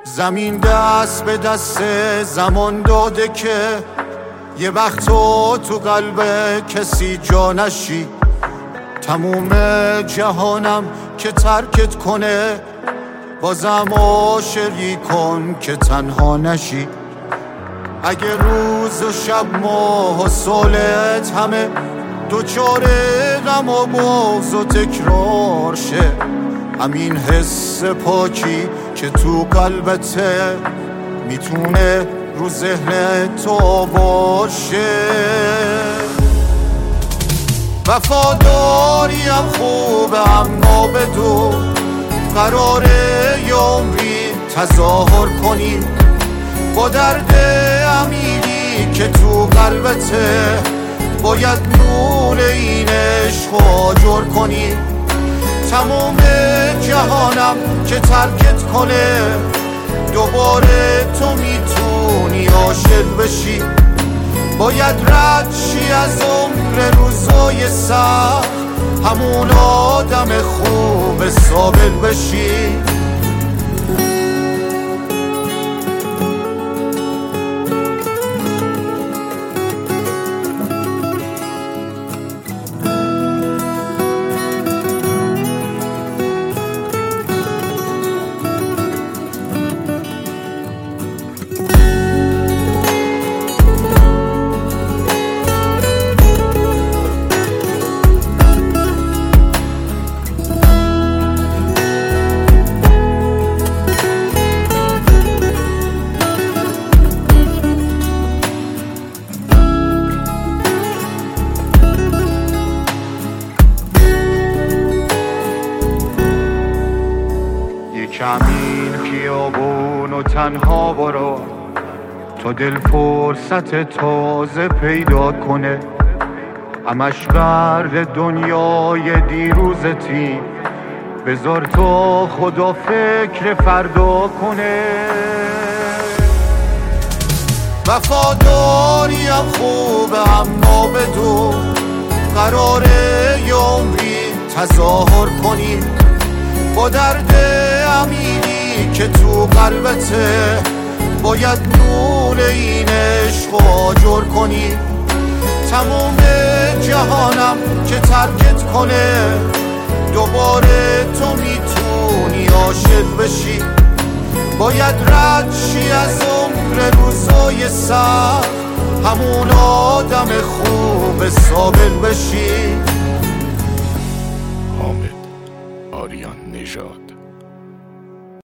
زمین دست به دست زمان داده که یه وقت تو قلب کسی جا نشی. تموم جهانم که ترکت کنه، بازم عاشقی کن که تنها نشی. اگه روز و شب ماه و سالت همه دوچار غم و بغض و تکرار شه، همین حس پاکی که تو قلبته میتونه رو ذهن تو باشه. وفاداریم خوبه اما بدو قراره یه عمری تظاهر کنی با درد عمیقی که تو قلبته. باید نور این عشق آجر کنی. تمام جهانم که ترکت کنه، دوباره تو میتونی عاشق بشی. باید رد شی از عمر روزای سخت، همون آدم خوب ثابت بشی. کمین خیابون و تنها برو تا دل فرصت تازه پیدا کنه. همش غرق دنیای دیروزتی، بذار تا خدا فکر فردا کنه. وفاداریم خوبه اما بدو قراره یه عمری تظاهر کنی با درد عمیقی که تو قلبته. باید نور این عشق آجر کنی. تمام جهانم که ترکت کنه، دوباره تو میتونی عاشق بشی. باید رد شی از عمر روزای سخت، همون آدم خوب ثابت بشی. حامد آریان نژاد.